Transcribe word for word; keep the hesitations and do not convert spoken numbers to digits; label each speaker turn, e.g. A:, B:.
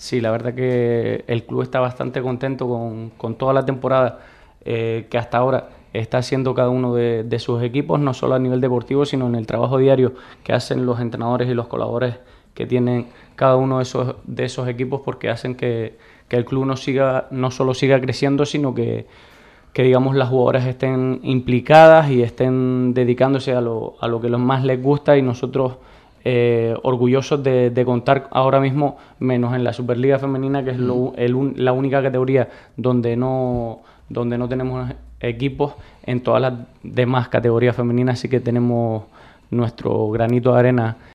A: Sí, la verdad que el club está bastante contento con, con toda la temporada eh, que hasta ahora está haciendo cada uno de, de sus equipos, no solo a nivel deportivo, sino en el trabajo diario que hacen los entrenadores y los colaboradores que tienen cada uno de esos, de esos equipos, porque hacen que, que el club no, siga, no solo siga creciendo, sino que, que digamos las jugadoras estén implicadas y estén dedicándose a lo, a lo que los más les gusta, y nosotros eh, orgullosos de, de contar ahora mismo, menos en la Superliga Femenina, que es lo, el, la única categoría donde no, donde no tenemos equipos. En todas las demás categorías femeninas sí que tenemos nuestro granito de arena